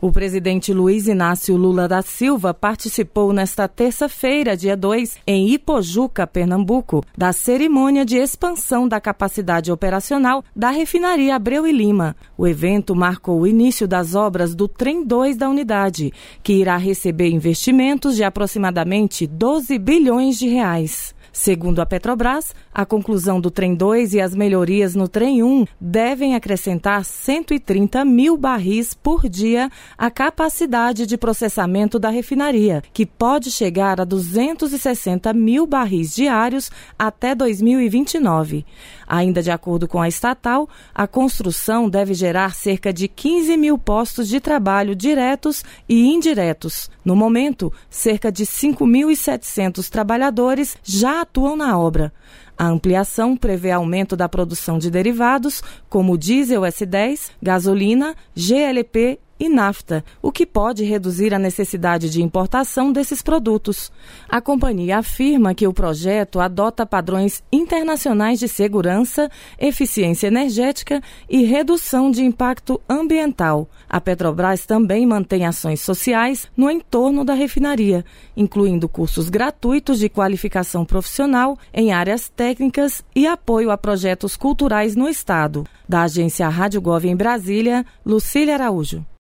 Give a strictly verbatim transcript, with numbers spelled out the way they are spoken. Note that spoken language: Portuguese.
O presidente Luiz Inácio Lula da Silva participou nesta terça-feira, dia dois, em Ipojuca, Pernambuco, da cerimônia de expansão da capacidade operacional da refinaria Abreu e Lima. O evento marcou o início das obras do Trem dois da unidade, que irá receber investimentos de aproximadamente doze bilhões de reais. Segundo a Petrobras, a conclusão do Trem dois e as melhorias no Trem um devem acrescentar cento e trinta mil barris por dia à capacidade de processamento da refinaria, que pode chegar a duzentos e sessenta mil barris diários até dois mil e vinte e nove. Ainda de acordo com a estatal, a construção deve gerar cerca de quinze mil postos de trabalho diretos e indiretos. No momento, cerca de cinco mil e setecentos trabalhadores já atuam na obra. A ampliação prevê aumento da produção de derivados, como diesel S dez, gasolina, G L P e nafta, o que pode reduzir a necessidade de importação desses produtos. A companhia afirma que o projeto adota padrões internacionais de segurança, eficiência energética e redução de impacto ambiental. A Petrobras também mantém ações sociais no entorno da refinaria, incluindo cursos gratuitos de qualificação profissional em áreas técnicas e apoio a projetos culturais no estado. Da agência Rádio Gov em Brasília, Lucília Araújo.